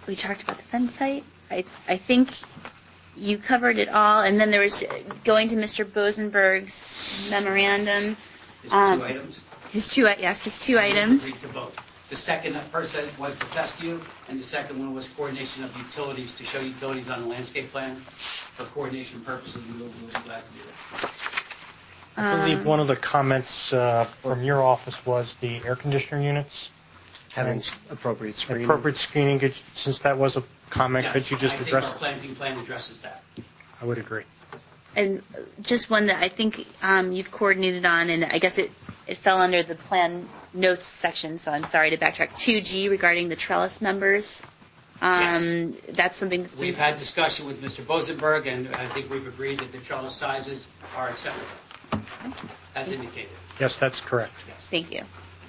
we talked about the fence height. I think you covered it all, and then there was going to Mr. Bosenberg's memorandum. His two items? His two items. Agreed to both. The first was the fescue, and the second one was coordination of utilities, to show utilities on the landscape plan. For coordination purposes, we'll be glad to do that. I believe one of the comments from your office was the air conditioner units. Having appropriate screening. Appropriate screening, since that was a comment, Yes, could you just address it? I think our planting plan addresses that. I would agree. And just one that I think you've coordinated on, and I guess it fell under the plan notes section, so I'm sorry to backtrack. 2G regarding the trellis members. Yes. That's something that's We've had discussion with Mr. Bosenberg, and I think we've agreed that the trellis sizes are acceptable, as indicated. Yes, that's correct. Yes. Thank you.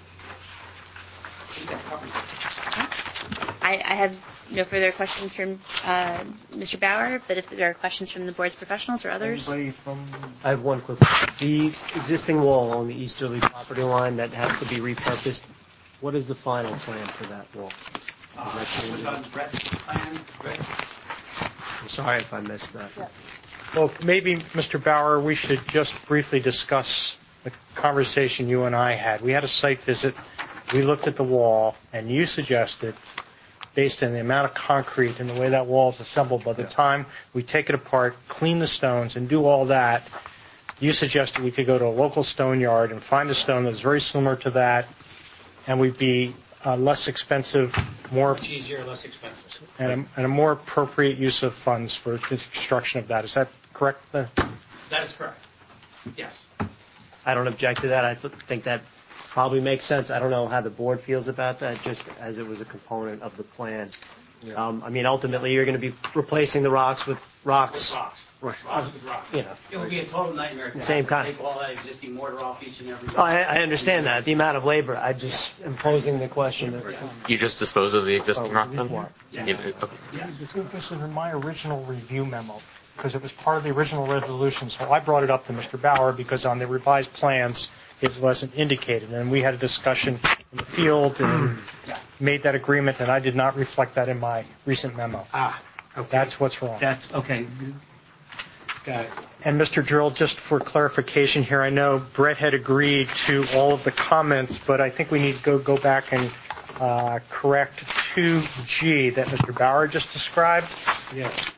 I think that covers it. I have no further questions from Mr. Bauer, but if there are questions from the board's professionals or others. I have one quick question. The existing wall on the easterly property line that has to be repurposed, what is the final plan for that wall? Is that changing? Was on Brett's plan, Brett? I'm sorry if I missed that. Yeah. Well, maybe, Mr. Bauer, we should just briefly discuss the conversation you and I had. We had a site visit. We looked at the wall, and you suggested, based on the amount of concrete and the way that wall is assembled, by the time we take it apart, clean the stones, and do all that, you suggested we could go to a local stone yard and find a stone that's very similar to that, and we'd be less expensive, Much easier, less expensive. and a more appropriate use of funds for the construction of that. Is that correct? That is correct. Yes. I don't object to that. I think that probably makes sense. I don't know how the board feels about that, just as it was a component of the plan. Yeah. I mean, ultimately, you're going to be replacing the rocks with rocks. With rocks. Right. Rocks with rocks. You know. It would be a total nightmare to Same have kind. to take all that existing mortar off each and every Oh, I understand that. The amount of labor. I just am posing the question. You just dispose of the existing rock then? Yeah. Okay. Yes. This is in my original review memo, because it was part of the original resolution. So I brought it up to Mr. Bauer because on the revised plans, it wasn't indicated. And we had a discussion in the field and made that agreement, and I did not reflect that in my recent memo. Okay. That's what's wrong. That's okay. Got it. And Mr. Drill, just for clarification here, I know Brett had agreed to all of the comments, but I think we need to go back and correct 2G that Mr. Bauer just described. Yes.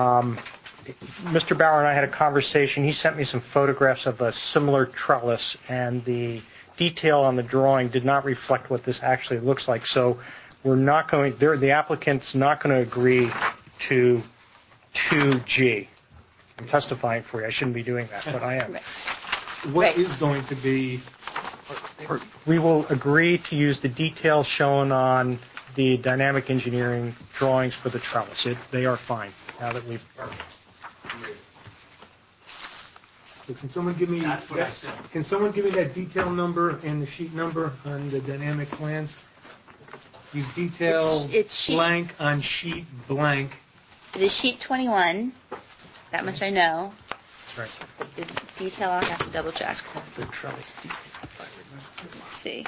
Mr. Bauer and I had a conversation. He sent me some photographs of a similar trellis, and the detail on the drawing did not reflect what this actually looks like. So we're not going. The applicant's not going to agree to 2G. I'm testifying for you. I shouldn't be doing that, but I am. What is going to be? We will agree to use the details shown on the dynamic engineering drawings for the trellis. They are fine now that we've. So can someone give me? That's what I said. Can someone give me that detail number and the sheet number on the dynamic plans? Use detail It's sheet- blank on sheet blank. It is sheet 21. That much I know. Right. The detail I'll have to double check. The trellis detail. Let's see.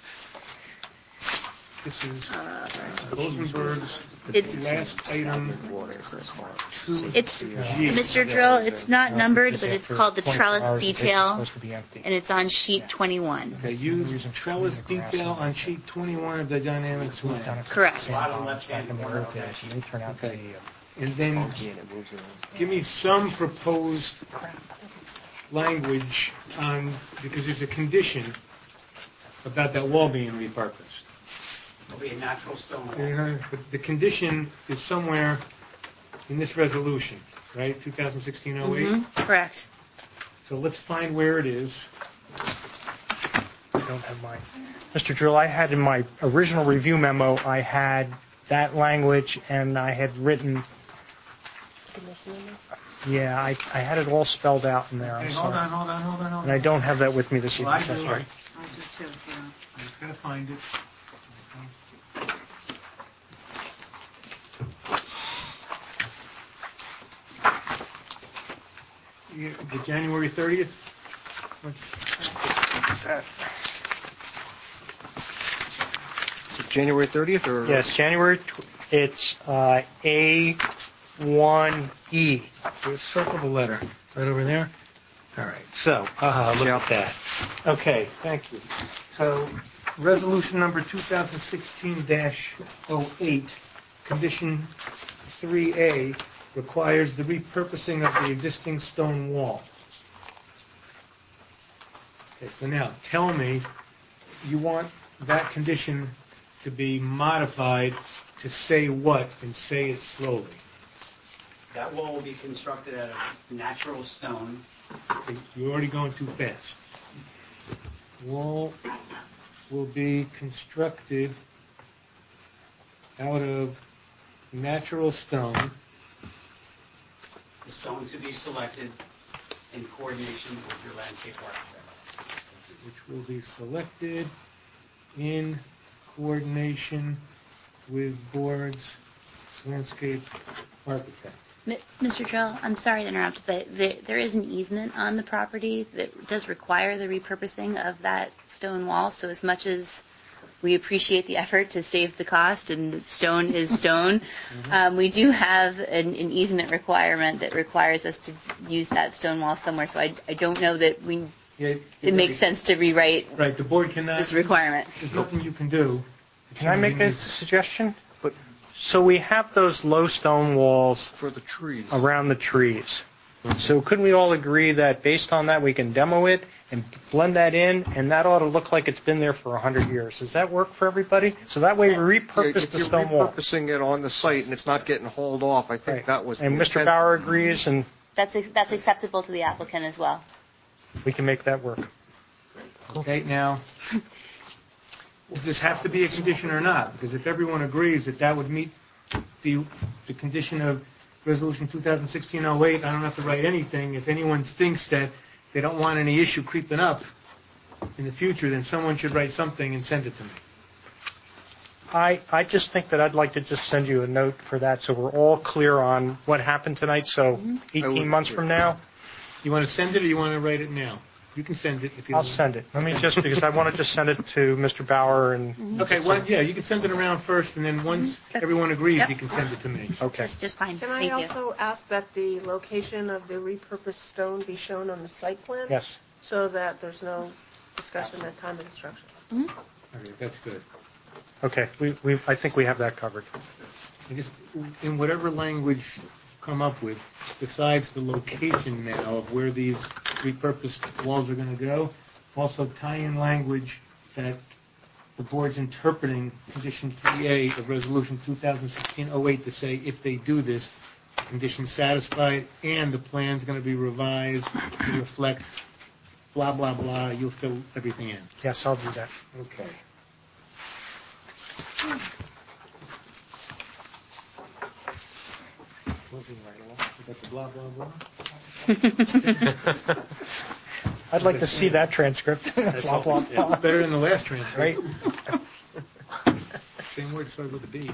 This is Rosenberg's It's last item. It's Mr. Drill. It's not numbered, but it's called the trellis detail, It's supposed to be empty. and it's on sheet 21. Okay, use trellis detail on sheet 21 of the dynamic plan. Correct. Bottom left-hand corner of that They turn out to be, And then give me some proposed language on, because there's a condition about that wall being repurposed. It'll be a natural stone wall. But the condition is somewhere in this resolution, right? 2016-08. Correct. So let's find where it is. I don't have mine. Mr. Drill, I had in my original review memo, I had that language, and I had written. Yeah, I had it all spelled out in there. I'm Okay, sorry. hold on. And I don't have that with me this Well, evening. I do. Sorry. I just gotta find it. The January 30th? So January 30th or? Yes, January It's A1E. Just circle the letter right over there. All right, so look at that. Okay, thank you. So, resolution number 2016-08, condition 3A, requires the repurposing of the existing stone wall. Okay, so now tell me, you want that condition to be modified to say what, and say it slowly. That wall will be constructed out of natural stone. You're already going too fast. Wall will be constructed out of natural stone, The stone to be selected in coordination with your landscape architect. which will be selected in coordination with board's landscape architect. Mr. Drell, I'm sorry to interrupt, but there is an easement on the property that does require the repurposing of that stone wall. So as much as we appreciate the effort to save the cost, and stone is stone, we do have an easement requirement that requires us to use that stone wall somewhere. So I don't know that it makes sense to rewrite Right, the board cannot, this requirement. there's nothing you can do. Can I make a suggestion? So we have those low stone walls For the trees. around the trees. So couldn't we all agree that based on that we can demo it and blend that in, and that ought to look like it's been there for 100 years? Does that work for everybody? So that way we repurpose the stone wall. If you're repurposing it on the site and it's not getting hauled off, I think Right. that was the And Mr. intent. Bauer agrees, and That's acceptable to the applicant as well. we can make that work. Okay, now, does this have to be a condition or not? Because if everyone agrees that that would meet the condition of Resolution 2016-08, I don't have to write anything. If anyone thinks that they don't want any issue creeping up in the future, then someone should write something and send it to me. I just think that I'd like to just send you a note for that so we're all clear on what happened tonight. So 18 months from now, You want to send it or you want to write it now? You can send it if you I'll want. send it. Let me just, because I want to just send it to Mr. Bauer and, Okay, well, yeah, you can send it around first, and then once everyone agrees, Yep. you can send it to me. okay. Just fine. Can I Thank you. also ask that the location of the repurposed stone be shown on the site plan? Yes. So that there's no discussion at time of construction? Okay, that's good. Okay, I think we have that covered. And just in whatever language you come up with, besides the location now of where these repurposed walls are going to go, also tie in language that the board's interpreting condition 3A of resolution 2016-08 to say if they do this, condition satisfied and the plan's going to be revised to reflect blah, blah, blah. You'll fill everything in. Yes, I'll do that. Okay. Moving right along. You got the blah, blah, blah. I'd like to see that transcript. Blah, blah, blah. Better than the last transcript. Right? Same word started with a B.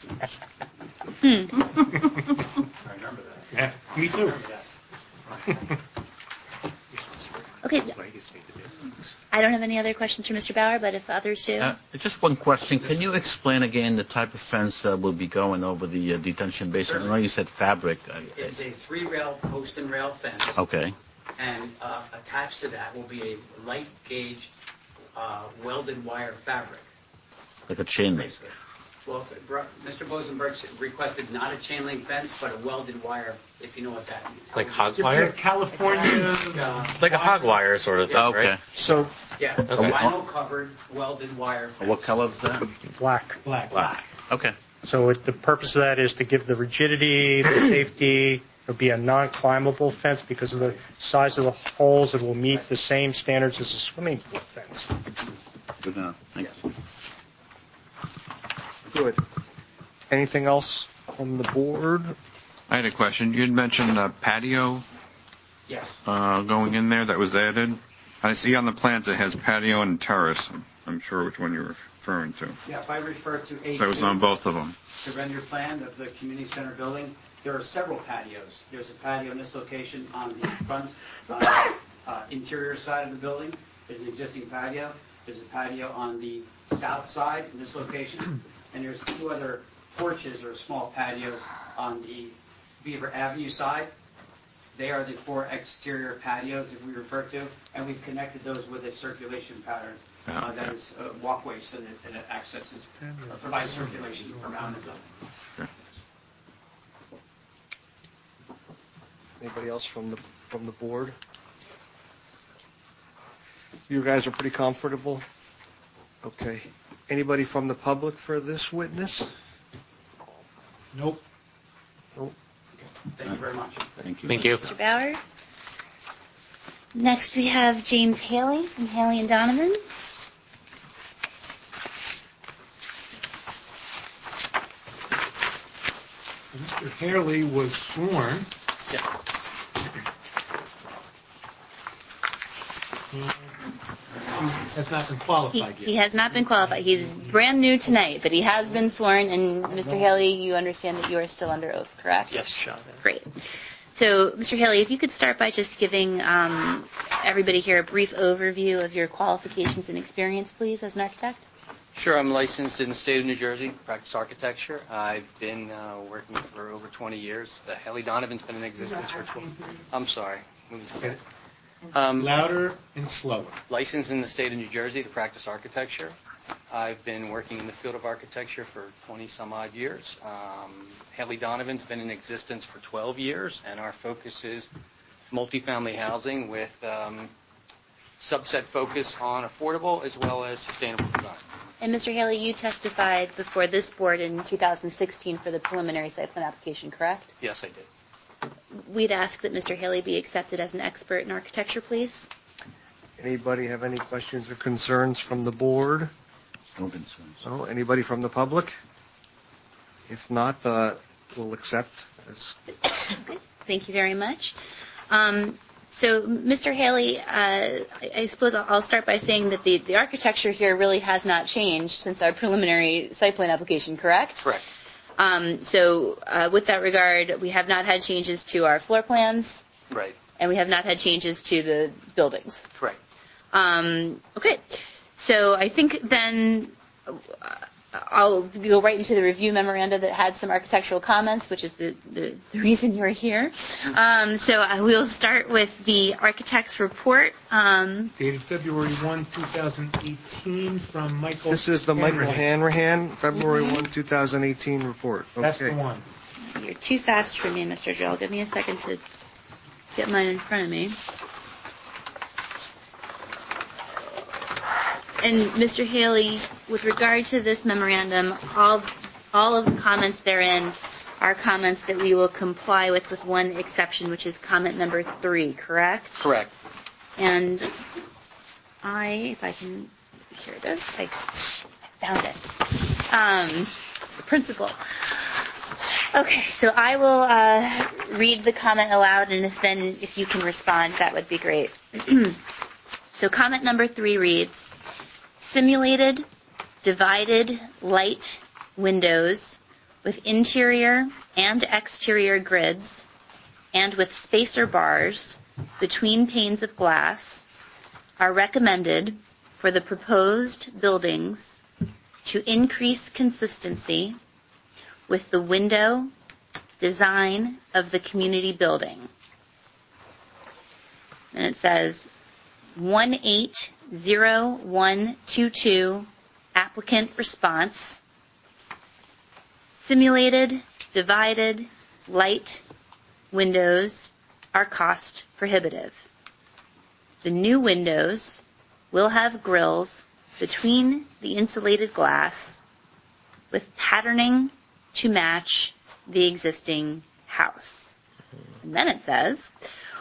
I remember that. Yeah, me too. Okay. I don't have any other questions for Mr. Bauer, but if others do. Just one question. Can you explain again the type of fence that will be going over the detention basin? I know you said fabric. It's a 3-rail post and rail fence. Okay. And attached to that will be a light gauge welded wire fabric. Like a chain link. Basically. Well, Mr. Bosenberg requested not a chain link fence, but a welded wire, if you know what that means. Like hog wire? California. Like a hog wire sort of thing, Okay. right? So, Yeah, so vinyl covered welded wire fence. What color is that? black. Black. Okay. So the purpose of that is to give the rigidity, the safety. It'll be a non-climbable fence because of the size of the holes. It will meet the same standards as a swimming pool fence. Good enough. Thanks. Good. Anything else from the board? I had a question. You had mentioned a patio Yes. going in there that was added. I see on the plans it has patio and terrace. I'm sure which one you're referring to. Yeah, if I refer to A2, So it was on both of them. the render plan of the community center building, there are several patios. There's a patio in this location on the front interior side of the building. There's an existing patio. There's a patio on the south side in this location. And there's 2 other porches or small patios on the Beaver Avenue side. They are the 4 exterior patios that we refer to, and we've connected those with a circulation pattern that is walkways so that it accesses or provides circulation around the building. Anybody else from the board? You guys are pretty comfortable? Okay. Anybody from the public for this witness? Nope. Nope. Thank you very much. Thank you. Thank you. Mr. Bauer. Next, we have James Haley from Haley and Donovan. Mr. Haley was sworn. Yes. He has not been qualified He yet. has not been qualified. He's brand new tonight, but he has been sworn. And Mr. Haley, you understand that you are still under oath, correct? Yes, Sean. Great. So, Mr. Haley, if you could start by just giving everybody here a brief overview of your qualifications and experience, please, as an architect. Sure, I'm licensed in the state of New Jersey, practice architecture. I've been working for over 20 years. The Haley Donovan's been in existence for 20. I'm sorry. Louder and slower. Licensed in the state of New Jersey to practice architecture. I've been working in the field of architecture for 20 some odd years. Haley Donovan's been in existence for 12 years, and our focus is multifamily housing with subset focus on affordable as well as sustainable design. And Mr. Haley, you testified before this board in 2016 for the preliminary site plan application, correct? Yes, I did. We'd ask that Mr. Haley be accepted as an expert in architecture, please. Anybody have any questions or concerns from the board? No concerns. No? Anybody from the public? If not, we'll accept. Okay. Thank you very much. So, Mr. Haley, I suppose I'll start by saying that the architecture here really has not changed since our preliminary site plan application, correct? Correct. So, with that regard, we have not had changes to our floor plans. Right. And we have not had changes to the buildings. Correct. Okay. So I think then I'll go right into the review memoranda that had some architectural comments, which is the reason you're here. So I will start with the architect's report. Dated February 1, 2018 from Michael. This is the Michael Hanrahan. Hanrahan, February 1, 2018 report. Okay. That's the one. You're too fast for me, Mr. Joel. Give me a second to get mine in front of me. And Mr. Haley, with regard to this memorandum, all of the comments therein are comments that we will comply with one exception, which is comment number 3, correct? Correct. And if I can, here it is. I found it. The principal. Okay, so I will read the comment aloud, and if you can respond, that would be great. So comment number 3 reads, simulated, divided light windows with interior and exterior grids and with spacer bars between panes of glass are recommended for the proposed buildings to increase consistency with the window design of the community building. And it says 180122 applicant response. Simulated, divided, light windows are cost prohibitive. The new windows will have grills between the insulated glass with patterning to match the existing house. And then it says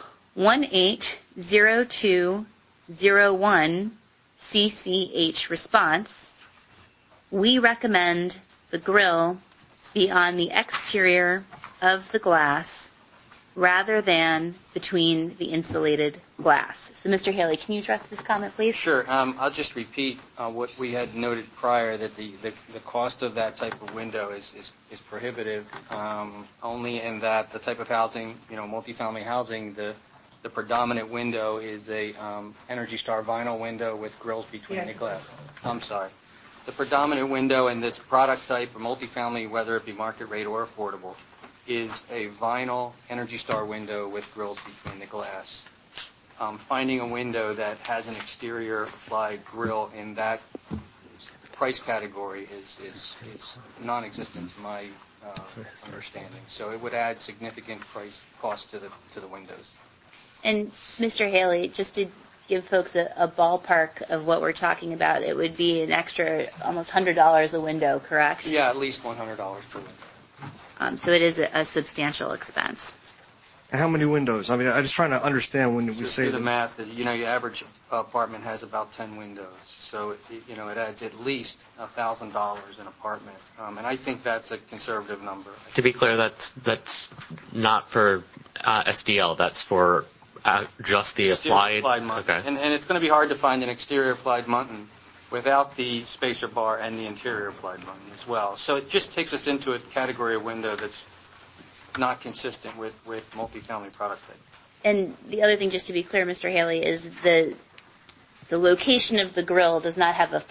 180201 CCH response. We recommend the grill be on the exterior of the glass rather than between the insulated glass. So, Mr. Haley, can you address this comment, please? Sure. I'll just repeat what we had noted prior, that the cost of that type of window is prohibitive, only in that the type of housing, multifamily housing, the predominant window is a Energy Star vinyl window with grills between the glass. I'm sorry. the predominant window in this product type, or multifamily, whether it be market rate or affordable, is a vinyl Energy Star window with grills between the glass. Finding a window that has an exterior applied grill in that price category is non-existent to my understanding. So it would add significant price cost to the windows. And Mr. Haley, just to give folks a ballpark of what we're talking about, it would be an extra almost $100 a window, correct? Yeah, at least $100 per window. So it is a substantial expense. And how many windows? I mean, I'm just trying to understand when we say do the math. Your average apartment has about 10 windows, so it adds at least $1,000 an apartment, and I think that's a conservative number. To be clear, that's not for SDL. That's for just the applied muntin. Okay. And it's going to be hard to find an exterior applied muntin without the spacer bar and the interior applied muntin as well. So it just takes us into a category of window that's not consistent with multifamily product type. And the other thing, just to be clear, Mr. Haley, is the location of the grill doesn't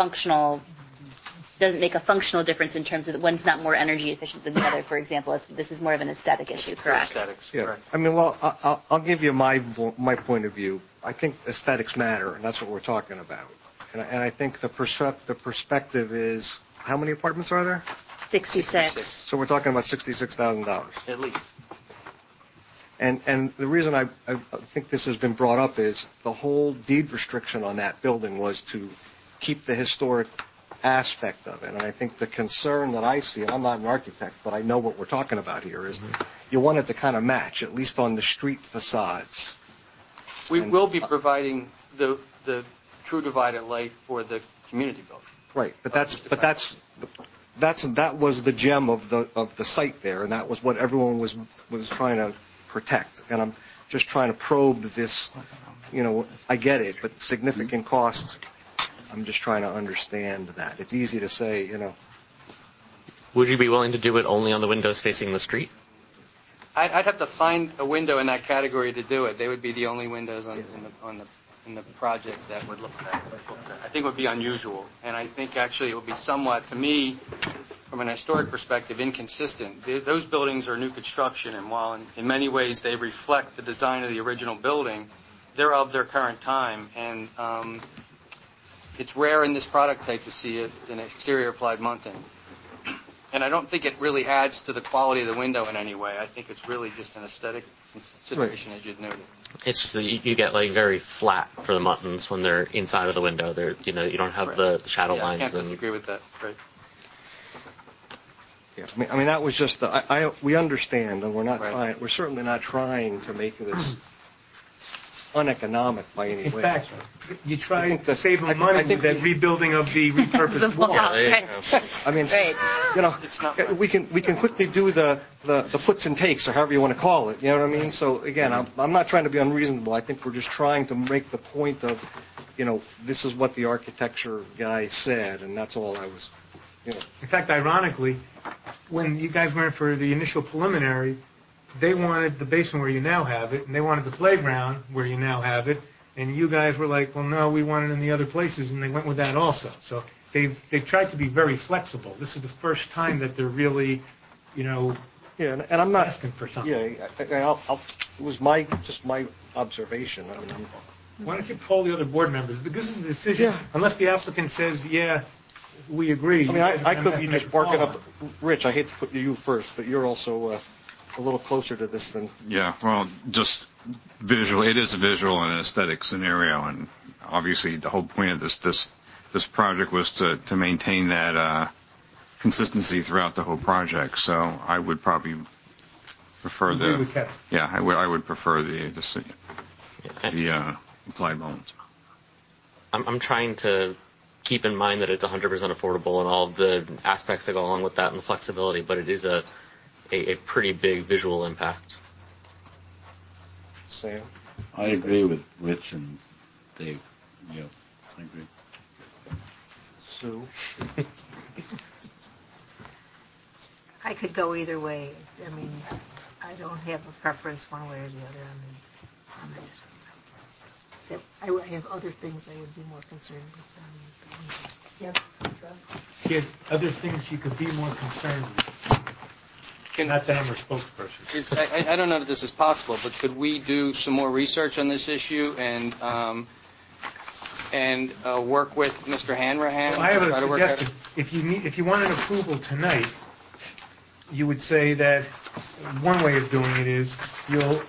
make a functional difference in terms of one's not more energy efficient than the other, for example. This is more of an aesthetic issue, correct? Aesthetics, Yeah. correct. I mean, well, I'll give you my point of view. I think aesthetics matter, and that's what we're talking about. And I think the perspective is, how many apartments are there? 66. So we're talking about $66,000. At least. And the reason I think this has been brought up is the whole deed restriction on that building was to keep the historic aspect of it. And I think the concern that I see, and I'm not an architect, but I know what we're talking about here, is you want it to kind of match, at least on the street facades. We will be providing the true divided light for the community building. Right, but that was the gem of the site there, and that was what everyone was trying to protect. And I'm just trying to probe this. I get it, but significant costs. I'm just trying to understand that. It's easy to say, Would you be willing to do it only on the windows facing the street? I'd have to find a window in that category to do it. They would be the only windows in the project that would look that. I think it would be unusual, and I think actually it would be somewhat, to me, from an historic perspective, inconsistent. Those buildings are new construction, and while in many ways they reflect the design of the original building, they're of their current time, and it's rare in this product type to see an exterior applied muntin. And I don't think it really adds to the quality of the window in any way. I think it's really just an aesthetic consideration, as you'd noted. It's just that you get very flat for the muntins when they're inside of the window. They're you don't have the shadow lines. I can't disagree with that. Right. Yeah, I mean that was just we understand, and we're certainly not trying to make this uneconomic by any way. In fact, you try to save them money with that rebuilding of the repurposed wall. I mean, Right. we can quickly do the puts and takes, or however you want to call it. You know what I mean? So again, I'm not trying to be unreasonable. I think we're just trying to make the point of, this is what the architecture guy said, and that's all I was. In fact, ironically, when you guys went for the initial preliminary, they wanted the basement where you now have it, and they wanted the playground where you now have it, and you guys were like, well, no, we want it in the other places, and they went with that also. So they've tried to be very flexible. This is the first time that they're really, Yeah, and I'm not asking for something. Yeah, it was just my observation. I mean, Why don't you poll the other board members? Because this is a decision, unless the applicant says, yeah, we agree. I mean, I could be just barking up. Rich, I hate to put you first, but you're also a little closer to this than. Yeah, well, just visual. It is a visual and aesthetic scenario, and obviously the whole point of this project was to maintain that consistency throughout the whole project. So I would probably prefer I would prefer the applied bones. I'm trying to keep in mind that it's 100% affordable and all of the aspects that go along with that and the flexibility, but it is a pretty big visual impact. Sam? I agree with Rich and Dave. Yeah, I agree. Sue? I could go either way. I mean, I don't have a preference one way or the other on that. I have other things I would be more concerned with. She had other things you could be more concerned with. Not that I'm her spokesperson. I don't know if this is possible, but could we do some more research on this issue and work with Mr. Hanrahan? Well, I have try to a work out suggestion. If you want an approval tonight, you would say that one way of doing it is you'll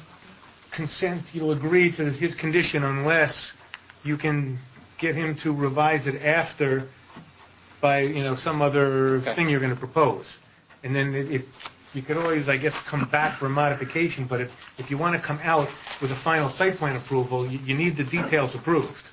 agree to his condition unless you can get him to revise it after by some other thing you're going to propose. And then if you could always, I guess, come back for a modification, but if you want to come out with a final site plan approval, you need the details approved.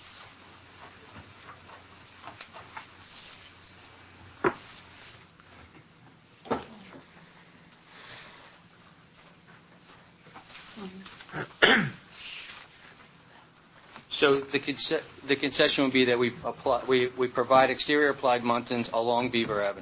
So the concession would be that we provide exterior applied muntins along Beaver Avenue.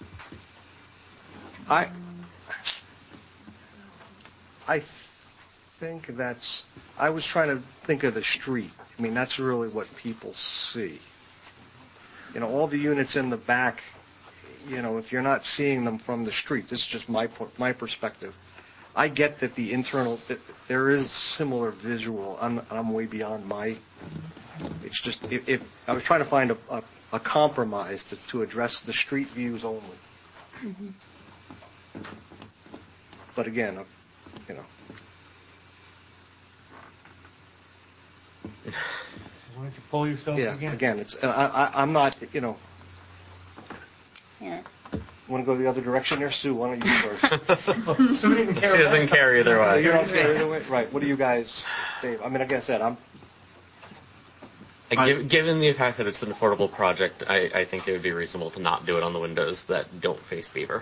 I think I was trying to think of the street. I mean, that's really what people see. All the units in the back, if you're not seeing them from the street, this is just my perspective. I get that that there is similar visual. I'm way beyond it's just, if I was trying to find a compromise to address the street views only. Mm-hmm. But again, Want to pull yourself again? Again, I'm not, Yeah. Want to go the other direction there? Sue, why don't you first? Sue didn't care. She doesn't care either way. You don't care either way? Right. What do you guys think? I mean, like I said, Given the fact that it's an affordable project, I think it would be reasonable to not do it on the windows that don't face Beaver.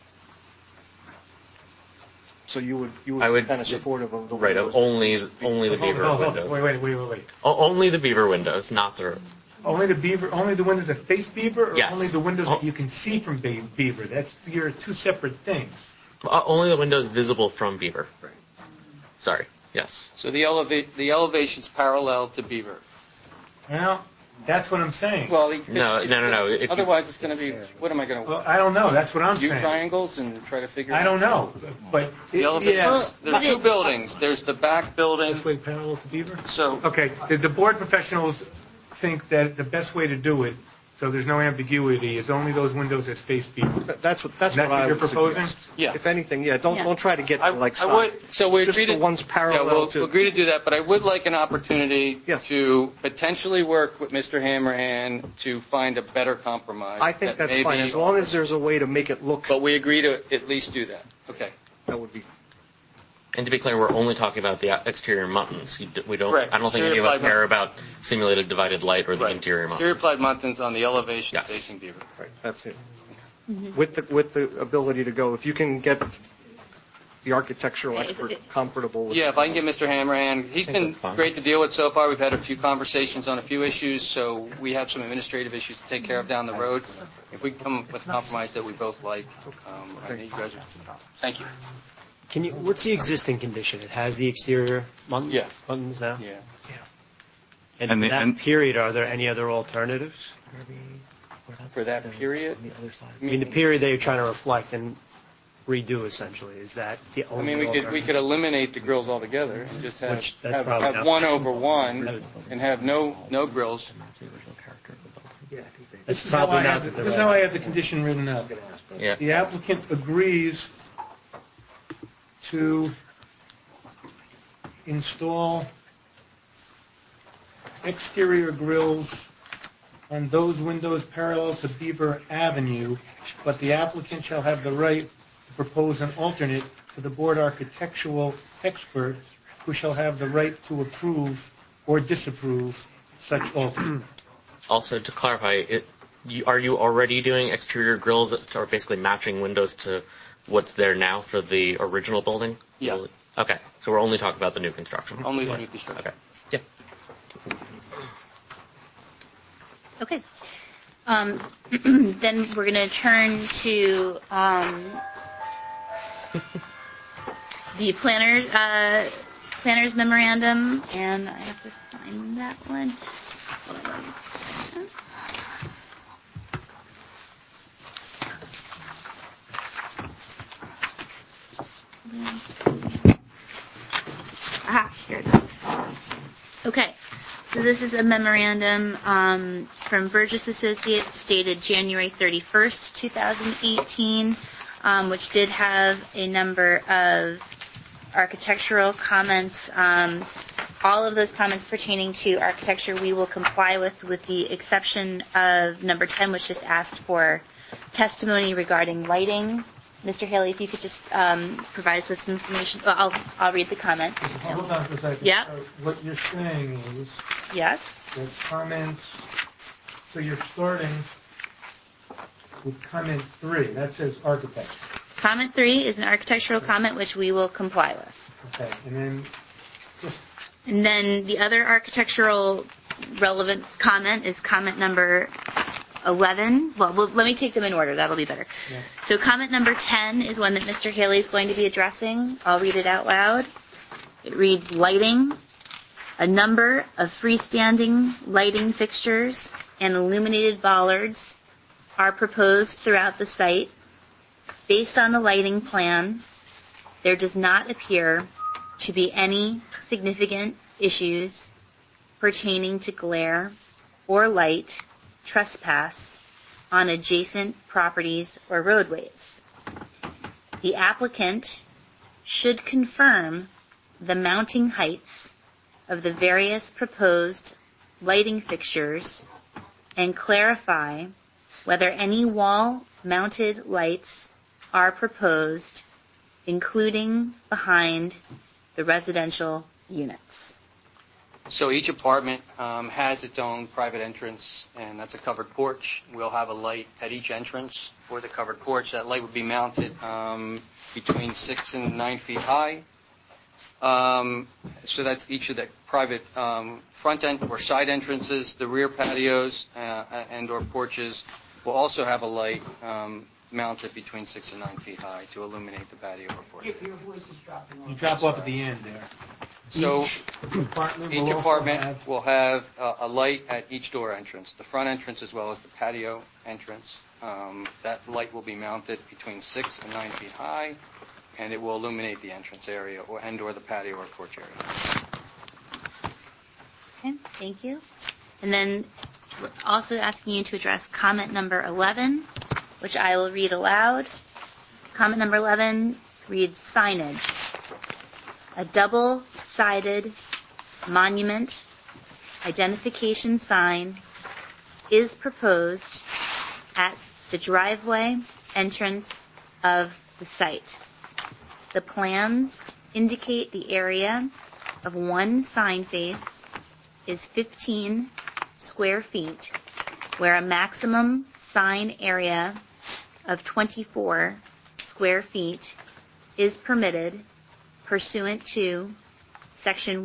So you would kind of supportive of the right, windows. Only the Beaver windows. Wait. Only the Beaver windows, not the. Only the windows that face Beaver, or yes. only the windows that you can see from Beaver? You're two separate things. Only the windows visible from Beaver. Right. Sorry. Yes. So the elevation's parallel to Beaver. Well, that's what I'm saying. Well, no. Otherwise, it's going to be. What am I going to? Well, I don't know. That's what I'm saying. Triangles and try to figure. I don't know, but the elevators. There's two buildings. There's the back building. This way parallel to Beaver. So okay, the board professionals think that the best way to do it, so there's no ambiguity, is only those windows that face Beaver. That's what I you're would proposing. Suggest. Yeah. If anything, don't try to get side. I would. So we agree to the ones parallel. Yeah, we'll agree to do that. But I would like an opportunity to potentially work with Mr. Hammerhand to find a better compromise. I think that's fine, as long as there's a way to make it look. But we agree to at least do that. Okay. That would be. And to be clear, we're only talking about the exterior muntins. We don't. Correct. I don't think any of us care about simulated divided light or the interior muntins. Exterior applied muntins on the elevation facing Beaver. Right. That's it. Mm-hmm. With the ability to go, if you can get the architectural expert comfortable with. Yeah, if I can get Mr. Hammerhand, he's been great to deal with so far. We've had a few conversations on a few issues, so we have some administrative issues to take care of down the road. If we can come up with a compromise that we both like, I think you guys are. Thank you. What's the existing condition? It has the exterior muntins now? Yeah. And in that period, are there any other alternatives? For that period? I mean, the period that you're trying to reflect and redo, essentially, is that the only we could eliminate the grills altogether and just have one over one and have no grills. This is how I have the condition written up. Yeah. The applicant agrees to install exterior grills on those windows parallel to Beaver Avenue, but the applicant shall have the right to propose an alternate to the board architectural expert, who shall have the right to approve or disapprove such alternate. Also, to clarify, are you already doing exterior grills that are basically matching windows to what's there now for the original building? Yeah. Okay, so we're only talking about the new construction. Only the new construction. Okay. Yeah. Okay. Then we're going to turn to the planner's memorandum, and I have to find that one. Hold on one second. Here it is. Okay, so this is a memorandum from Burgess Associates dated January 31st, 2018, which did have a number of architectural comments. All of those comments pertaining to architecture we will comply with the exception of number 10, which just asked for testimony regarding lighting. Mr. Haley, if you could just provide us with some information. Well, I'll read the comment. Hold on for a second. Yeah. What you're saying is Yes. that comments, so you're starting with comment 3. That says architecture. Comment 3 is an architectural comment which we will comply with. Okay, and then just... And then the other architectural relevant comment is comment number 11. Well, let me take them in order. That'll be better. Yeah. So comment number 10 is one that Mr. Haley is going to be addressing. I'll read it out loud. It reads, lighting. A number of freestanding lighting fixtures and illuminated bollards are proposed throughout the site. Based on the lighting plan, there does not appear to be any significant issues pertaining to glare or light trespass on adjacent properties or roadways. The applicant should confirm the mounting heights of the various proposed lighting fixtures and clarify whether any wall-mounted lights are proposed, including behind the residential units. So each apartment has its own private entrance, and that's a covered porch. We'll have a light at each entrance for the covered porch. That light would be mounted between 6 and 9 feet high. So that's each of the private front end or side entrances. The rear patios and or porches will also have a light mounted between 6 and 9 feet high to illuminate the patio or porch. Your voice is dropping off. You drop off at the end there. So Each apartment will have a light at each door entrance, the front entrance as well as the patio entrance. That light will be mounted between 6 and 9 feet high, and it will illuminate the entrance area or the patio or porch area. Okay, thank you. And then we're also asking you to address comment number 11, which I will read aloud. Comment number 11 reads signage. A double-sided monument identification sign is proposed at the driveway entrance of the site. The plans indicate the area of one sign face is 15 square feet, where a maximum sign area of 24 square feet is permitted pursuant to Section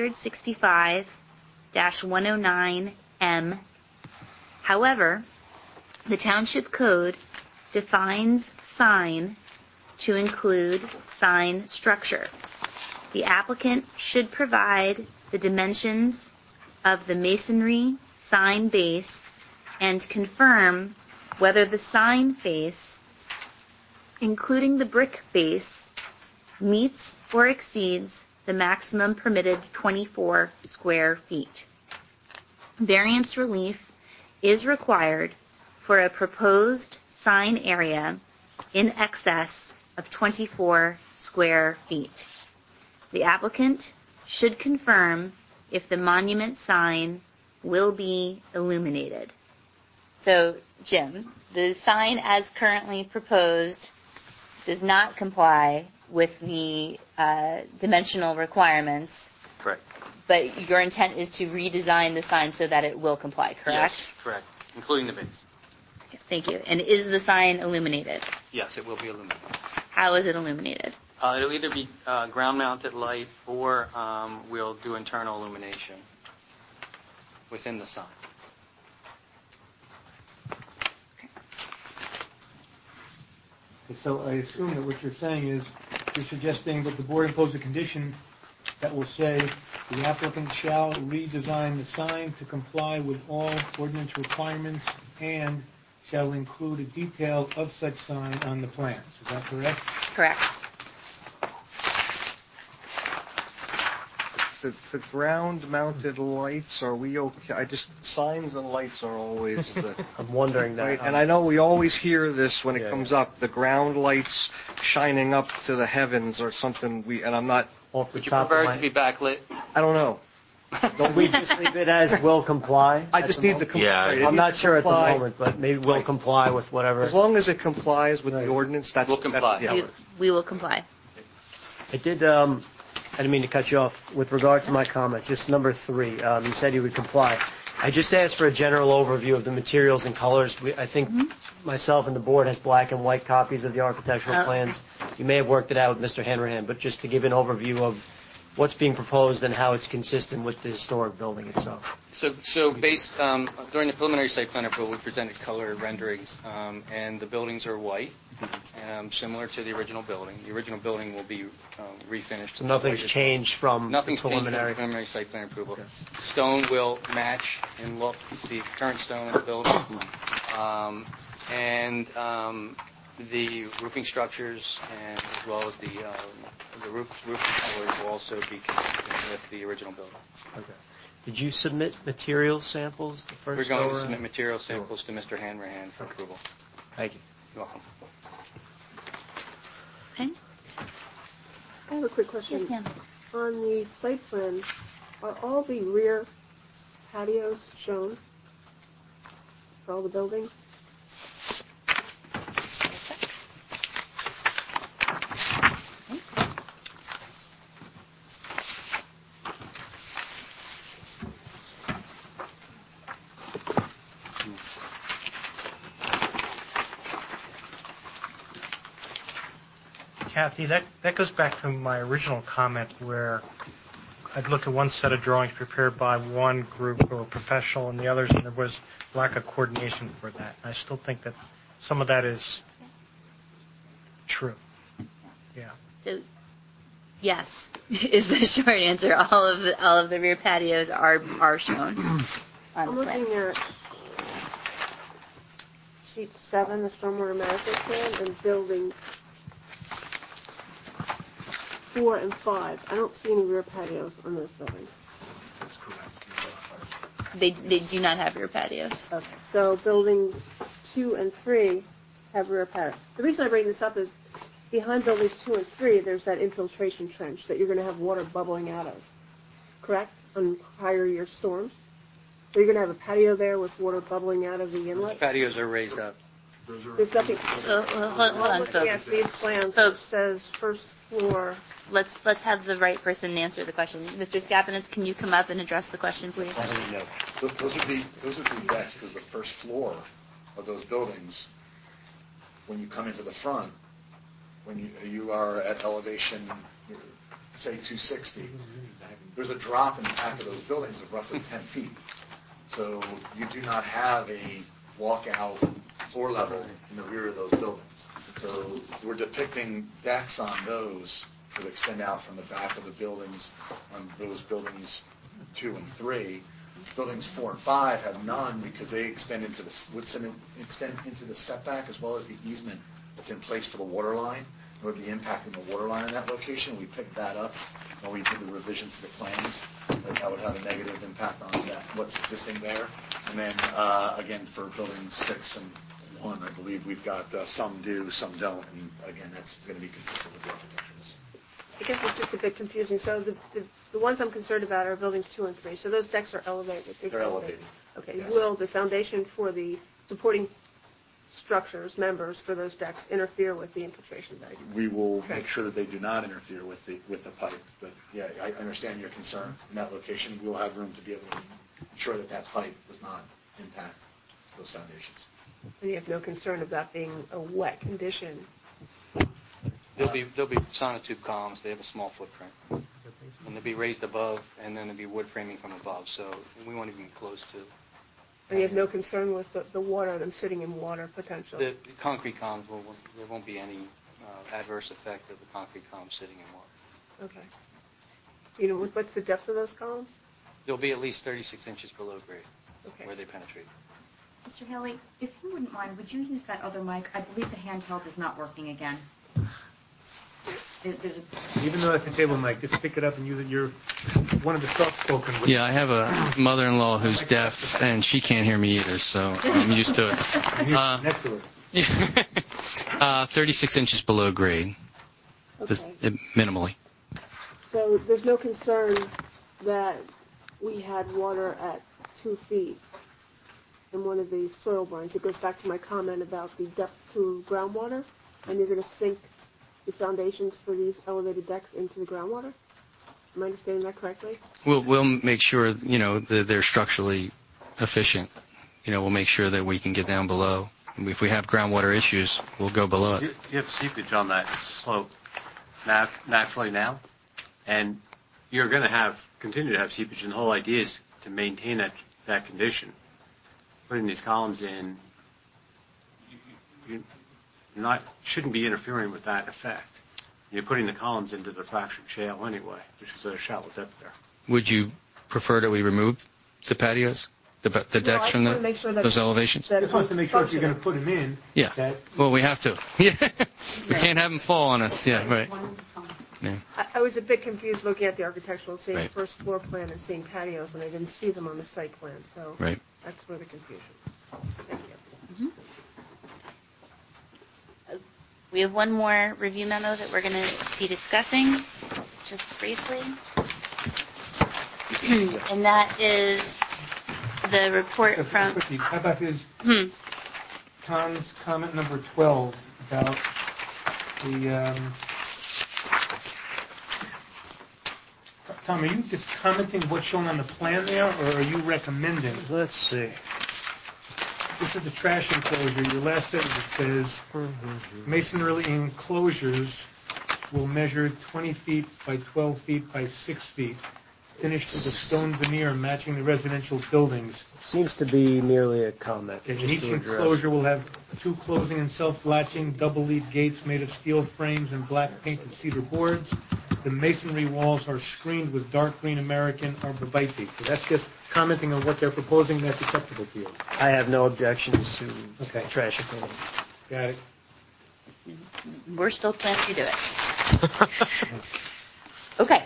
165-109M. However, the Township Code defines sign to include sign structure. The applicant should provide the dimensions of the masonry sign base and confirm whether the sign face, including the brick base, meets or exceeds the maximum permitted 24 square feet. Variance relief is required for a proposed sign area in excess of 24 square feet. The applicant should confirm if the monument sign will be illuminated. So, Jim, the sign as currently proposed does not comply with the dimensional requirements. Correct. But your intent is to redesign the sign so that it will comply, correct? Yes, correct, including the base. Okay, thank you. And is the sign illuminated? Yes, it will be illuminated. How is it illuminated? It'll either be ground-mounted light or we'll do internal illumination within the sign. So I assume that what you're saying is you're suggesting that the board impose a condition that will say the applicant shall redesign the sign to comply with all ordinance requirements and shall include a detail of such sign on the plans. Is that correct? Correct. the ground-mounted lights, are we okay? Signs and lights are always the... I'm wondering that. Right, and I know we always hear this when it comes up, the ground lights shining up to the heavens or something, and I'm not... Off the Would you top prefer of it to be backlit? I don't know. Don't we just leave it as will comply? I just need the... I'm not sure at the moment, but maybe will comply with whatever. As long as it complies with the ordinance, that's... We'll comply. Yeah. We will comply. I didn't mean to cut you off. With regard to my comment, just number 3, you said you would comply. I just asked for a general overview of the materials and colors. I think myself and the board has black and white copies of the architectural plans. You may have worked it out with Mr. Hanrahan, but just to give an overview of what's being proposed and how it's consistent with the historic building itself. So based during the preliminary site plan approval, we presented color renderings, and the buildings are white, similar to the original building. The original building will be refinished. So nothing's changed from the preliminary? Preliminary site plan approval. Okay. Stone will match in look the current stone in the building, and the roofing structures and as well as the roof colors will also be consistent with the original building. Okay. Did you submit material samples the first We're going to submit material samples to Mr. Hanrahan for approval. Thank you. You're welcome. Okay. I have a quick question. Yes, ma'am. On the site plan, are all the rear patios shown for all the buildings? Kathy, that goes back to my original comment where I'd looked at one set of drawings prepared by one group who were professional and the others, and there was lack of coordination for that. I still think that some of that is true. Yeah. So, yes, is the short answer. All of the rear patios are shown on I'm the plan. looking at sheet 7, the stormwater management plan, and building 4 and 5. I don't see any rear patios on those buildings. That's correct. They do not have rear patios. Okay. So buildings 2 and 3 have rear patios. The reason I bring this up is behind buildings 2 and 3, there's that infiltration trench that you're going to have water bubbling out of, correct, on prior year storms? So you're going to have a patio there with water bubbling out of the inlet? Patios are raised up. There's nothing. Hold on, looking at these plans, it says first floor. Let's have the right person answer the question. Mr. Skapinitz, can you come up and address the question, please? Those are the decks, because the first floor of those buildings, when you come into the front, when you are at elevation, say 260, there's a drop in the back of those buildings of roughly 10 feet. So you do not have a walkout floor level in the rear of those buildings. So we're depicting decks on those that extend out from the back of the buildings on those buildings 2 and 3. Buildings 4 and 5 have none because they extend into the setback as well as the easement that's in place for the water line. It would be impacting the water line in that location. We picked that up when we did the revisions to the plans. That would have a negative impact on that, what's existing there. And then again for buildings 6 and 1, I believe we've got some do, some don't, and again that's going to be consistent with the architecture. I guess it's just a bit confusing. So the ones I'm concerned about are buildings 2 and 3. So those decks are elevated. They're elevated. Okay. Yes. Will the foundation for the supporting structures, members for those decks, interfere with the infiltration dike? We will make sure that they do not interfere with the pipe. But yeah, I understand your concern in that location. We will have room to be able to ensure that that pipe does not impact those foundations. And you have no concern of that being a wet condition? There'll be sonotube columns. They have a small footprint, and they'll be raised above, and then there'll be wood framing from above. So we won't even be close to. And you have no concern with the water, them sitting in water potentially? The concrete columns there won't be any adverse effect of the concrete columns sitting in water. Okay. You know what's the depth of those columns? They'll be at least 36 inches below grade where they penetrate. Mr. Haley, if you wouldn't mind, would you use that other mic? I believe the handheld is not working again. Even though it's a table mic, just pick it up and use it. one of the soft-spoken witnesses. Yeah, I have a mother-in-law who's deaf, and she can't hear me either, so I'm used to it. Next to it. 36 inches below grade, Okay. minimally. So there's no concern that we had water at 2 feet in one of the soil borings. It goes back to my comment about the depth to groundwater, and you're going to sink the foundations for these elevated decks into the groundwater? Am I understanding that correctly? We'll make sure, that they're structurally efficient. We'll make sure that we can get down below. If we have groundwater issues, we'll go below it. You have seepage on that slope naturally now, and you're going to continue to have seepage, and the whole idea is to maintain that condition. Putting these columns in, shouldn't be interfering with that effect. You're putting the columns into the fractured shale anyway, which is at a shallow depth there. Would you prefer that we remove the patios, the decks from those elevations? I just want to make sure if you're going to put them in. Yeah. Well, we have to. Yeah. We can't have them fall on us. Yeah. Right. Yeah. I was a bit confused looking at the architectural, seeing Right. the first floor plan and seeing patios, and I didn't see them on the site plan, so Right. that's where the confusion was. Thank you. We have one more review memo that we're going to be discussing, just briefly. And that is the report from... How about Tom's comment number 12 about the... Tom, are you just commenting what's shown on the plan there, or are you recommending? Let's see. This is the trash enclosure. Your last sentence, it says, masonry enclosures will measure 20 feet by 12 feet by 6 feet, finished with a stone veneer matching the residential buildings. Seems to be merely a comment. And just each to address. enclosure will have 2 closing and self-latching double-lead gates made of steel frames and black painted cedar boards. The masonry walls are screened with dark green American arborvitae. So that's just commenting on what they're proposing that's acceptable to you. I have no objections to trash opinion. Got it. We're still planning to do it. Okay.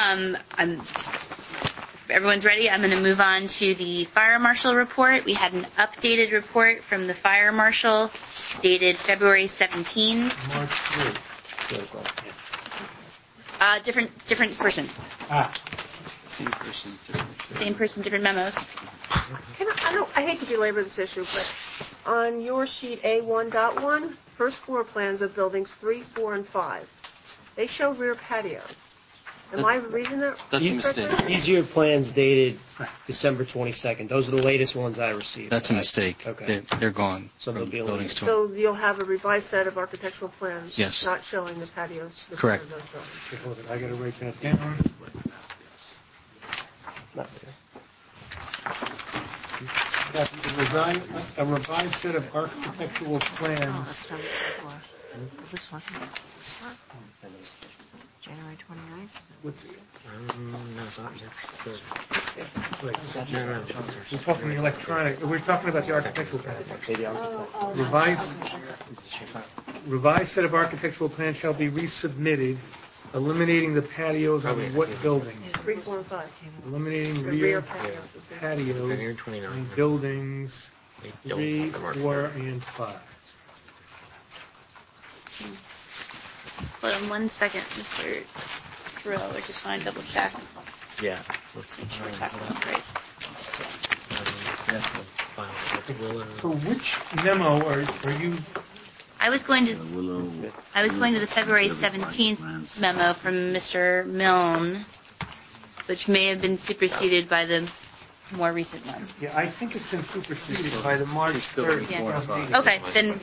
Everyone's ready? I'm going to move on to the fire marshal report. We had an updated report from the fire marshal dated February 17. March 3rd. Different person. Same person. Same person, different memos. I hate to belabor this issue, but on your sheet A1.1, first floor plans of buildings 3, 4, and 5, they show rear patios. Am I reading that correctly? These are your plans dated December 22nd. Those are the latest ones I received. That's a mistake. Okay. They're gone. So from they'll be buildings to So you'll have a revised set of architectural plans Yes. not showing the patios to the Correct. front of those buildings. Okay, hold it. I got to write that down. A revised set of architectural plans. This one. January 29th? What's it? No. We're talking the electronic. We're talking about the architectural plans. Revised set of architectural plans shall be resubmitted, eliminating the patios on what buildings? 3, 4, and 5. Eliminating The rear patios. patios on buildings 3, 4, and 5. Hold on 1 second, Mr. Drill. I just want to double check. Yeah. Make sure we're talking about right. So which memo are you? I was going to the February 17th memo from Mr. Milne, which may have been superseded by the more recent one. Yeah, I think it's been superseded by the March 3rd. Yeah. Okay, then.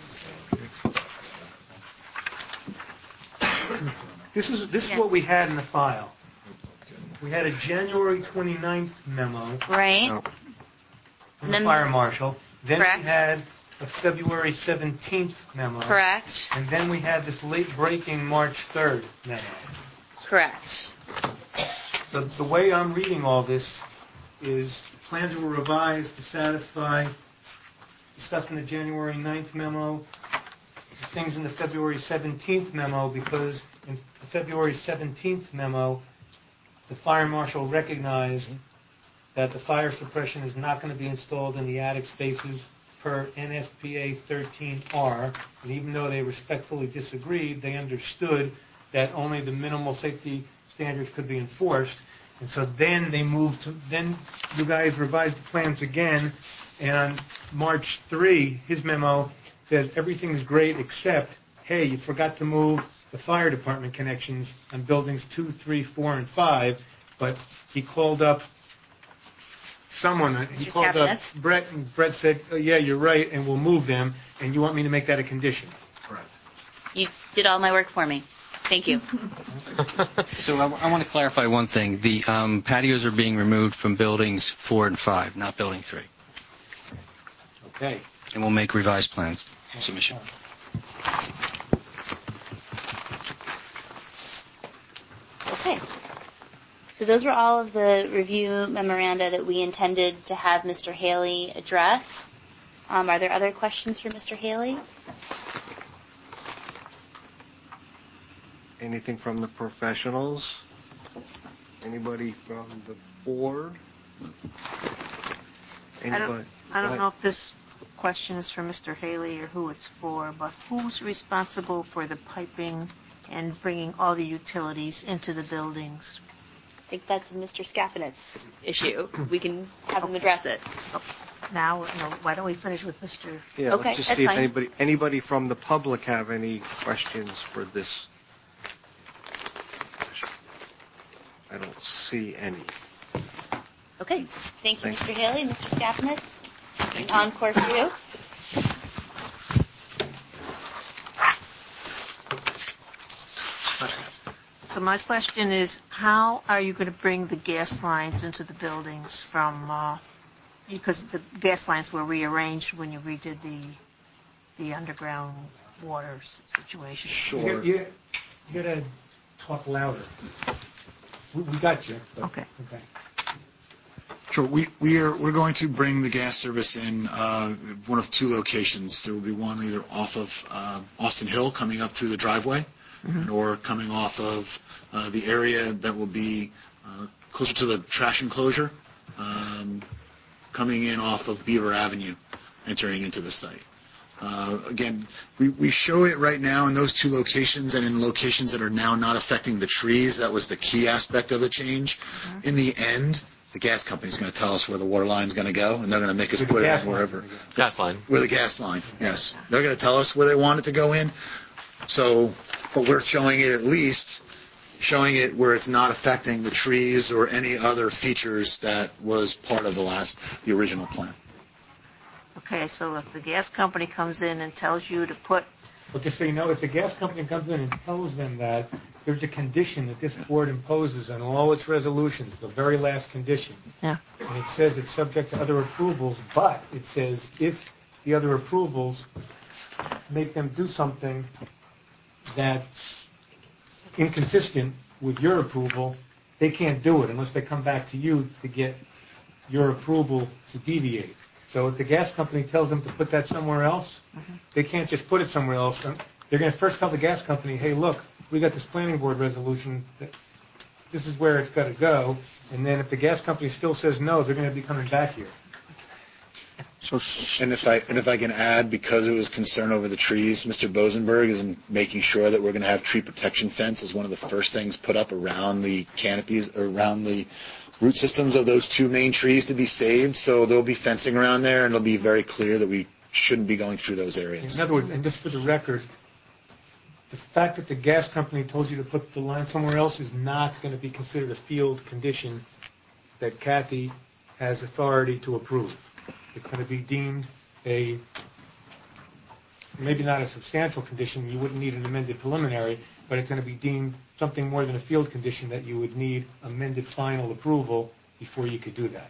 This is what we had in the file. We had a January 29th memo. Right. From the fire marshal. Then Correct. we had a February 17th memo. Correct. And then we had this late-breaking March 3rd memo. Correct. The way I'm reading all this is plans were revised to satisfy the stuff in the January 9th memo, the things in the February 17th memo, because in the February 17th memo, the fire marshal recognized that the fire suppression is not going to be installed in the attic spaces per NFPA 13R, and even though they respectfully disagreed, they understood that only the minimal safety standards could be enforced. And so then they moved to, then you guys revised the plans again, and on March 3, his memo says everything's great except, hey, you forgot to move the fire department connections on buildings 2, 3, 4, and 5, but he called up someone, he called up Brett, and Brett said, oh, yeah, you're right, and we'll move them, and you want me to make that a condition. Correct. You did all my work for me. Thank you. So I want to clarify one thing. The patios are being removed from buildings 4 and 5, not building 3. Okay. And we'll make revised plans submission. Okay. So those were all of the review memoranda that we intended to have Mr. Haley address. Are there other questions for Mr. Haley? Anything from the professionals? Anybody from the board? Anybody? I don't know if this question is for Mr. Haley or who it's for, but who's responsible for the piping and bringing all the utilities into the buildings? I think that's Mr. Scapinet's issue. We can have him address it. Now, no, why don't we finish with Mr. Yeah, okay, let's just that's see fine. if anybody from the public have any questions for this. I don't see any. Okay. Thank you, Thank Mr. Haley. Mr. Scapinetz, an encore for you. So my question is, how are you going to bring the gas lines into the buildings from, because the gas lines were rearranged when you redid the underground water situation? Sure. You got to talk louder. We got you. Okay. Sure. We're going to bring the gas service in one of two locations. There will be one either off of Austin Hill coming up through the driveway, or coming off of the area that will be closer to the trash enclosure, coming in off of Beaver Avenue, entering into the site. Again, we show it right now in those two locations and in locations that are now not affecting the trees. That was the key aspect of the change. In the end, the gas company's going to tell us where the water line's going to go, and they're going to make us put it in wherever. Gas line. Where the gas line, yes. They're going to tell us where they want it to go in. So, but we're showing it at least, showing it where it's not affecting the trees or any other features that was part of the original plan. Okay, so if the gas company comes in and tells you to put... Well, just so you know, if the gas company comes in and tells them that, there's a condition that this board imposes on all its resolutions, the very last condition. Yeah. And it says it's subject to other approvals, but it says if the other approvals make them do something that's inconsistent with your approval, they can't do it unless they come back to you to get your approval to deviate. So if the gas company tells them to put that somewhere else, they can't just put it somewhere else. They're going to first tell the gas company, hey, look, we got this planning board resolution. This is where it's got to go. And then if the gas company still says no, they're going to be coming back here. And if I can add, because it was concern over the trees, Mr. Bosenberg is making sure that we're going to have tree protection fence as one of the first things put up around the canopies, or around the root systems of those two main trees to be saved. So there'll be fencing around there, and it'll be very clear that we shouldn't be going through those areas. In other words, and just for the record, the fact that the gas company told you to put the line somewhere else is not going to be considered a field condition that Kathy has authority to approve. It's going to be deemed a, maybe not a substantial condition, you wouldn't need an amended preliminary, but it's going to be deemed something more than a field condition that you would need amended final approval before you could do that.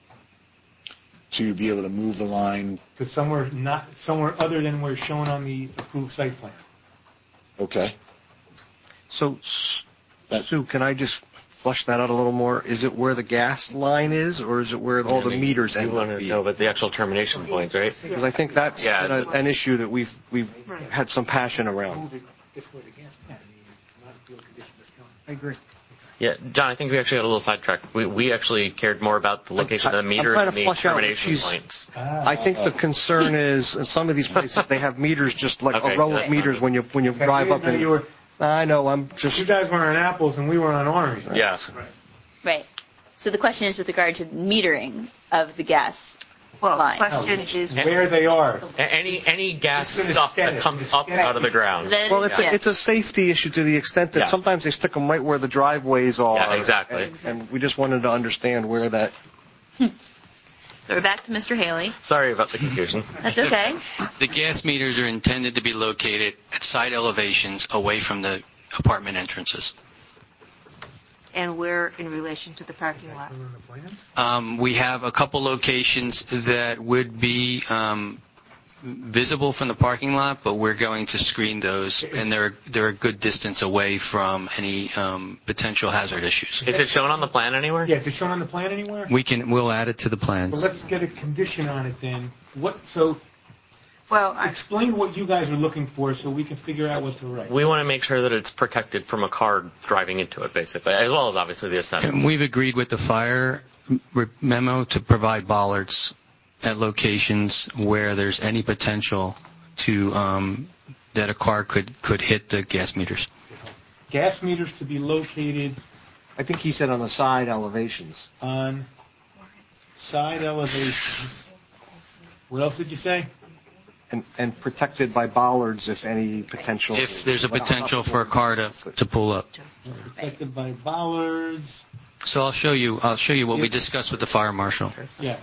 To be able to move the line to somewhere other than where shown on the approved site plan. Okay. So, Sue, can I just flush that out a little more? Is it where the gas line is, or is it where all the meters end up being? You want to know about the actual termination points, right? Because I think that's been an issue that we've had some passion around. I agree. Yeah, John, I think we actually got a little sidetracked. We actually cared more about the location of the meter and the termination points. I think the concern is in some of these places they have meters just like a row of meters when you drive up. I know. I'm just. You guys were on apples and we were on oranges. Right? Yes. Right. So the question is with regard to metering of the gas line. The question is where they are. Any gas stuff that comes up out of the ground. Well, it's a safety issue to the extent that sometimes they stick them right where the driveways are. Yeah, exactly. And we just wanted to understand where that. So we're back to Mr. Haley. Sorry about the confusion. That's okay. The gas meters are intended to be located at side elevations away from the apartment entrances. and where in relation to the parking lot? We have a couple locations that would be visible from the parking lot, but we're going to screen those, and they're a good distance away from any potential hazard issues. Is it shown on the plan anywhere? Yeah, is it shown on the plan anywhere? We'll add it to the plans. Well, let's get a condition on it then. Explain what you guys are looking for so we can figure out what to write. We want to make sure that it's protected from a car driving into it, basically, as well as obviously the aesthetics. And we've agreed with the fire memo to provide bollards at locations where there's any potential to that a car could hit the gas meters. Gas meters to be located. I think he said on the side elevations. On side elevations. What else did you say? And protected by bollards if any potential. If there's a potential for a car to pull up. Protected by bollards. So I'll show you what we discussed with the fire marshal. Yeah.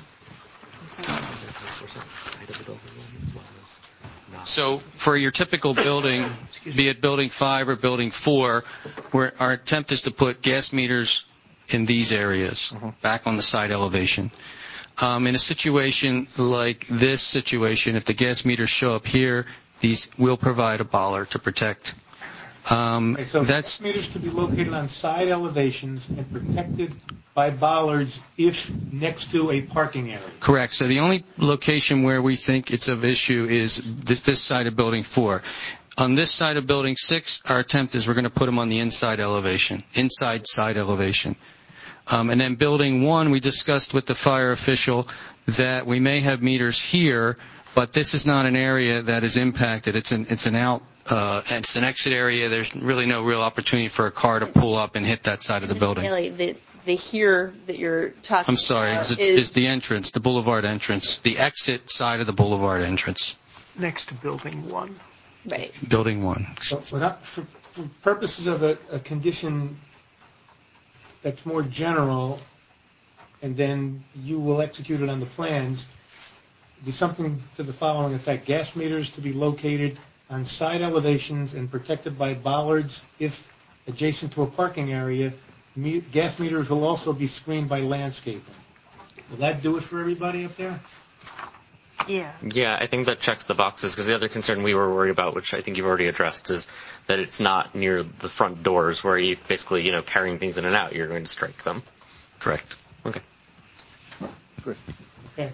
So for your typical building, be it building 5 or building 4, our attempt is to put gas meters in these areas, back on the side elevation. In a situation like this situation, if the gas meters show up here, these will provide a bollard to protect. So gas meters to be located on side elevations and protected by bollards if next to a parking area. Correct. So the only location where we think it's of issue is this side of building 4. On this side of building 6, our attempt is we're going to put them on the inside side elevation. And then building 1, we discussed with the fire official that we may have meters here, but this is not an area that is impacted. It's an exit area. There's really no real opportunity for a car to pull up and hit that side of the building. Really, the here that you're talking I'm sorry, about is the entrance, the boulevard entrance, the exit side of the boulevard entrance. Next to building 1. Right. Building 1. So for purposes of a condition that's more general, and then you will execute it on the plans, do something to the following effect. Gas meters to be located on side elevations and protected by bollards if adjacent to a parking area. Gas meters will also be screened by landscaping. Will that do it for everybody up there? Yeah. Yeah, I think that checks the boxes, because the other concern we were worried about, which I think you've already addressed, is that it's not near the front doors where you basically, carrying things in and out, you're going to strike them. Correct. Okay. Good. Okay.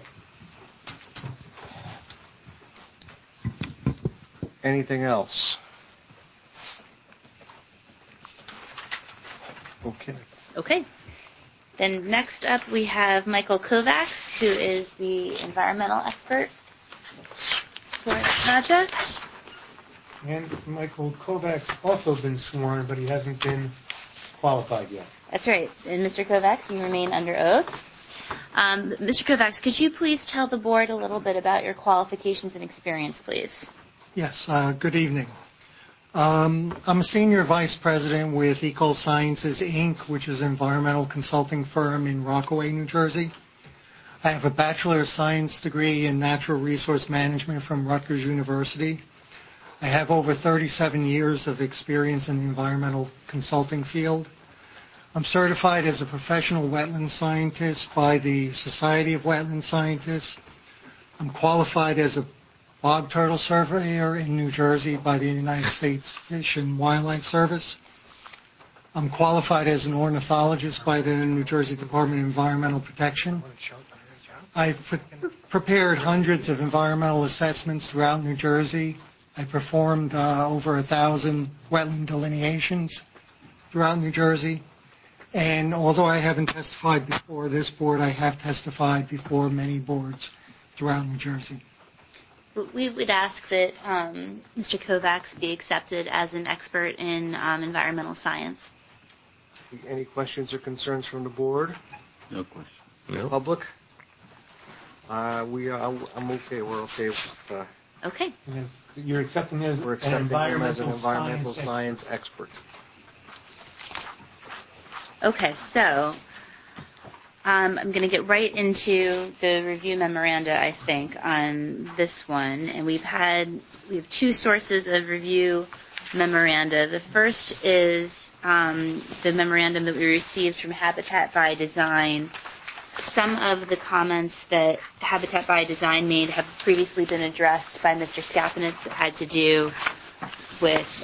Anything else? Okay. Then next up we have Michael Kovacs, who is the environmental expert for the project. And Michael Kovacs also been sworn, but he hasn't been qualified yet. That's right. And Mr. Kovacs, you remain under oath. Mr. Kovacs, could you please tell the board a little bit about your qualifications and experience, please? Yes, good evening. I'm a senior vice president with EcoSciences, Inc., which is an environmental consulting firm in Rockaway, New Jersey. I have a Bachelor of Science degree in Natural Resource Management from Rutgers University. I have over 37 years of experience in the environmental consulting field. I'm certified as a professional wetland scientist by the Society of Wetland Scientists. I'm qualified as a bog turtle surveyor in New Jersey by the United States Fish and Wildlife Service. I'm qualified as an ornithologist by the New Jersey Department of Environmental Protection. I've prepared hundreds of environmental assessments throughout New Jersey. I performed over 1,000 wetland delineations throughout New Jersey. And although I haven't testified before this board, I have testified before many boards throughout New Jersey. We would ask that Mr. Kovacs be accepted as an expert in environmental science. Any questions or concerns from the board? No question. No. Public? I'm okay. We're okay with. Okay. You're accepting him as We're an accepting him as an environmental environmental science science expert. Okay, so I'm going to get right into the review memoranda, I think, on this one. And we have two sources of review memoranda. The first is the memorandum that we received from Habitat by Design. Some of the comments that Habitat by Design made have previously been addressed by Mr. Skapanitz that had to do with,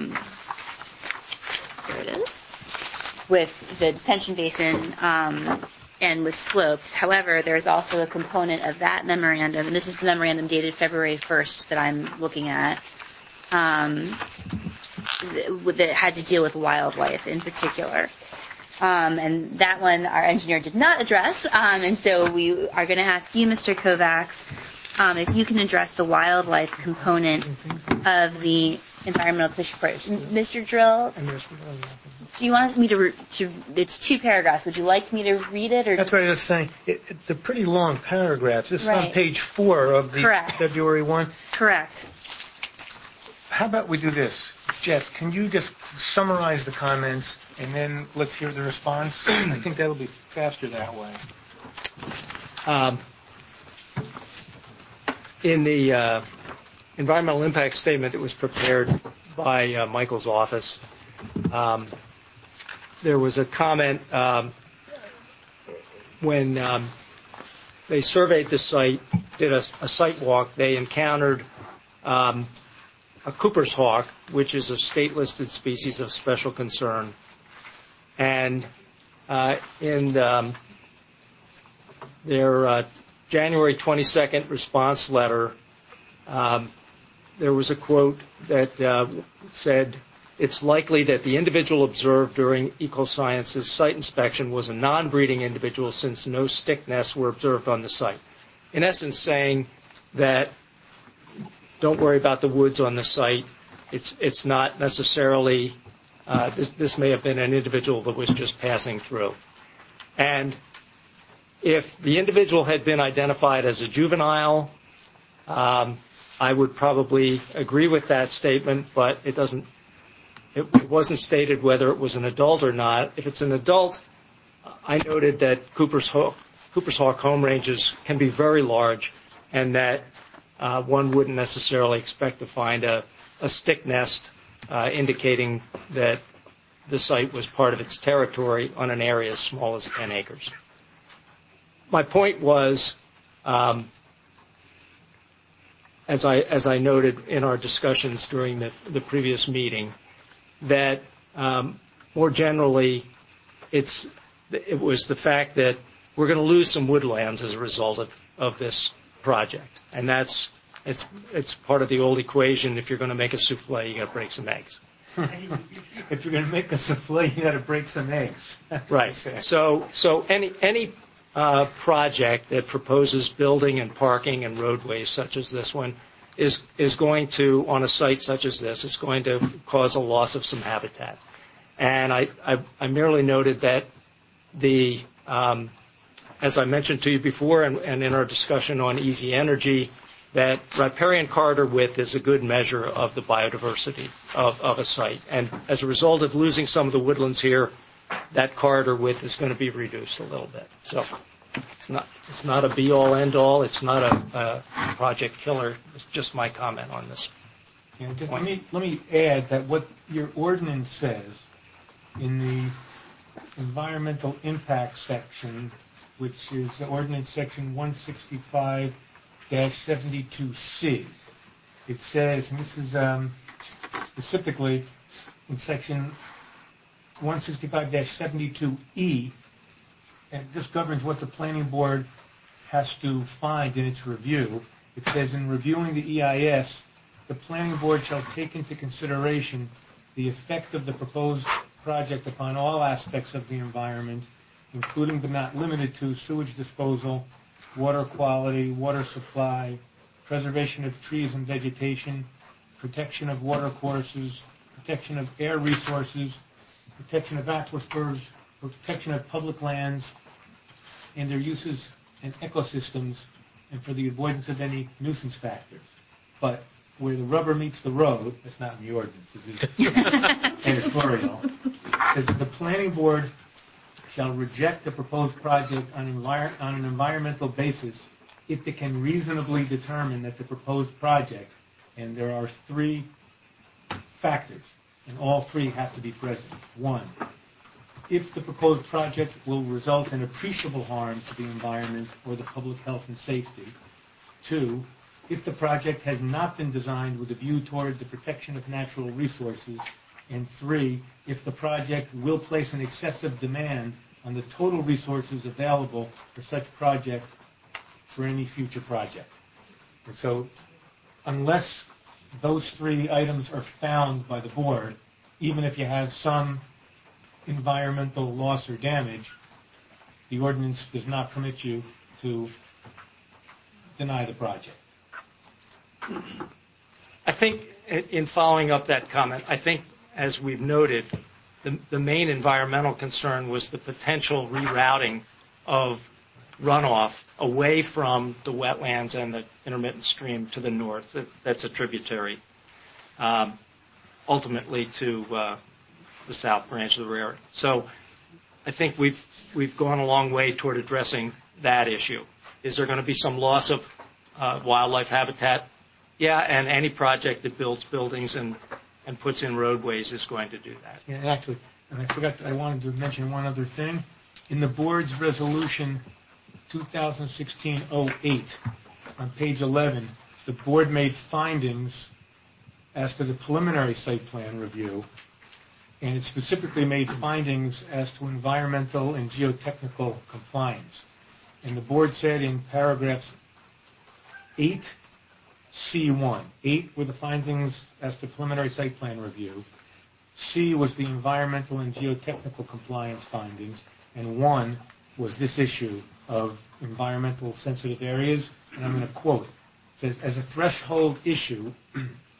with the detention basin and with slopes. However, there's also a component of that memorandum, and this is the memorandum dated February 1st that I'm looking at, that had to deal with wildlife in particular. And that one our engineer did not address, and so we are going to ask you, Mr. Kovacs, if you can address the wildlife component of the environmental pollution report. Mr. Drill, do you want me to it's 2 paragraphs. Would you like me to read it? Or? That's what I was saying. They're pretty long paragraphs. This is on Right. page 4 of the Correct. February 1. Correct. How about we do this? Jeff, can you just summarize the comments and then let's hear the response? I think that'll be faster that way. In the environmental impact statement that was prepared by Michael's office, there was a comment when they surveyed the site, did a site walk, they encountered a Cooper's hawk, which is a state-listed species of special concern. And in their January 22nd response letter, there was a quote that said, "It's likely that the individual observed during EcoScience's site inspection was a non-breeding individual since no stick nests were observed on the site." In essence, saying that don't worry about the woods on the site. It's not necessarily, this may have been an individual that was just passing through. And if the individual had been identified as a juvenile, I would probably agree with that statement, but it wasn't stated whether it was an adult or not. If it's an adult, I noted that Cooper's hawk home ranges can be very large, and that one wouldn't necessarily expect to find a stick nest indicating that the site was part of its territory on an area as small as 10 acres. My point was, as I noted in our discussions during the previous meeting, that more generally it was the fact that we're going to lose some woodlands as a result of this project, and it's part of the old equation. If you're going to make a souffle, you got to break some eggs. If you're going to make a souffle, you got to break some eggs. Right. So any project that proposes building and parking and roadways such as this one is going to, on a site such as this, is going to cause a loss of some habitat. And I merely noted that as I mentioned to you before and in our discussion on easy energy, that riparian corridor width is a good measure of the biodiversity of a site. And as a result of losing some of the woodlands here, that corridor width is going to be reduced a little bit. So it's not a be-all, end-all. It's not a project killer. It's just my comment on this. Yeah, just let me add that what your ordinance says in the environmental impact section, which is the ordinance section 165-72C. It says, and this is specifically in section 165-72E, and this governs what the planning board has to find in its review. It says, in reviewing the EIS, the planning board shall take into consideration the effect of the proposed project upon all aspects of the environment, including but not limited to sewage disposal, water quality, water supply, preservation of trees and vegetation, protection of water courses, protection of air resources, protection of aquifers, protection of public lands and their uses and ecosystems, and for the avoidance of any nuisance factors. But where the rubber meets the road, that's not in the ordinance, this is editorial, says that the planning board shall reject the proposed project on an environmental basis if it can reasonably determine that the proposed project, and there are three factors, and all three have to be present. One, if the proposed project will result in appreciable harm to the environment or the public health and safety. Two, if the project has not been designed with a view toward the protection of natural resources. And three, if the project will place an excessive demand on the total resources available for such project for any future project. And so unless those three items are found by the board, even if you have some environmental loss or damage, the ordinance does not permit you to deny the project. I think in following up that comment, I think as we've noted, the main environmental concern was the potential rerouting of runoff away from the wetlands and the intermittent stream to the north. That's a tributary, ultimately to the south branch of the railroad. So I think we've gone a long way toward addressing that issue. Is there going to be some loss of wildlife habitat? Yeah, and any project that builds buildings and puts in roadways is going to do that. Yeah, actually, and I wanted to mention one other thing. In the board's resolution 2016-08, on page 11, the board made findings as to the preliminary site plan review, and it specifically made findings as to environmental and geotechnical compliance. And the board said in paragraphs 8C1, 8 were the findings as to preliminary site plan review, C was the environmental and geotechnical compliance findings, and 1 was this issue of environmental sensitive areas. And I'm going to quote, it says, as a threshold issue,